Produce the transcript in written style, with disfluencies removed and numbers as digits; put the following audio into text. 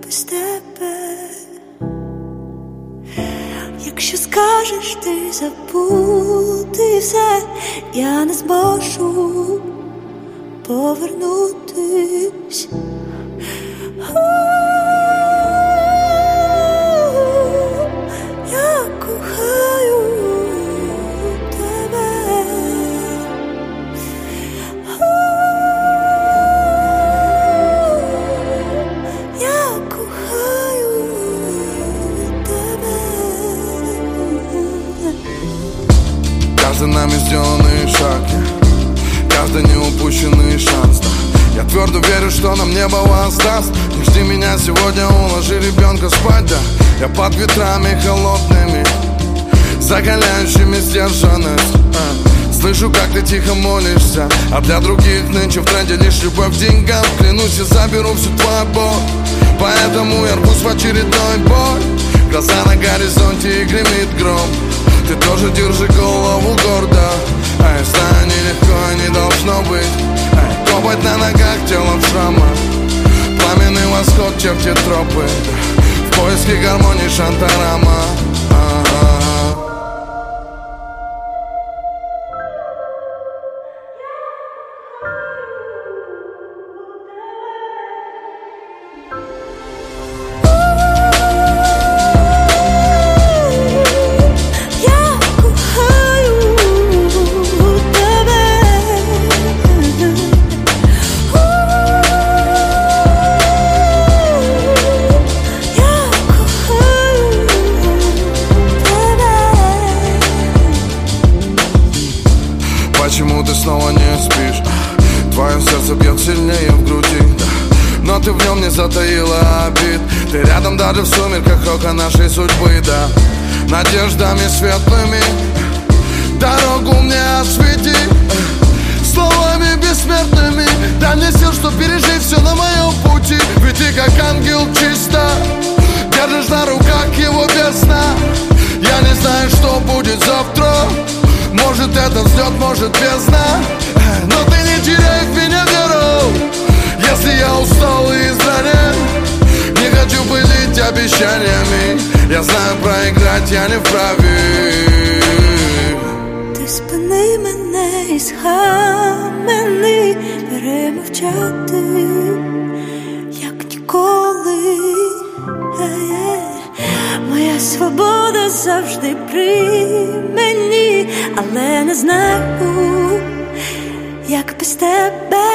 без тебе. Якщо скажеш ти забути все, я не зможу повернутись. Я кохаю тебе. Я кохаю тебе. Каждый нами сделанный шаг, каждый неупущенный шанс, да. Я твердо верю, что нам небо воздаст. Не жди меня сегодня, уложи ребенка спать, да. Я под ветрами холодными, закаляющими сдержанность. Слышу, как ты тихо молишься, а для других нынче в тренде лишь любовь к деньгам. Клянусь, я заберу всю твою боль, поэтому я рвусь в очередной бой. Глаза на горизонте и гремит гром. Ты тоже держи голову гордо. Я знаю, нелегко и не должно быть. Копоть на ногах, телом в шрамах, пламенный восход, чертит тропы. В поиске гармонии Шантарама. Почему ты снова не спишь? Твое сердце бьет сильнее в груди, да. Но ты в нем не затаила обид. Ты рядом даже в сумерках рока нашей судьбы, да. Надеждами светлыми дорогу мне освети, словами бессмертными дай мне сил, чтоб пережить все на моем пути. Ведь ты как ангел чисто держишь на руках его без сна. Я не знаю, что будет завтра. Может это взлет, может бездна. Но ты не теряй в меня веру. Если я устал и изранен, не хочу пылить обещаниями. Я знаю, проиграть я не вправе. Ти спини мене і схамени, перемовчати, як ніколи. Моя свобода завжди при мені, але не знаю, як без тебе.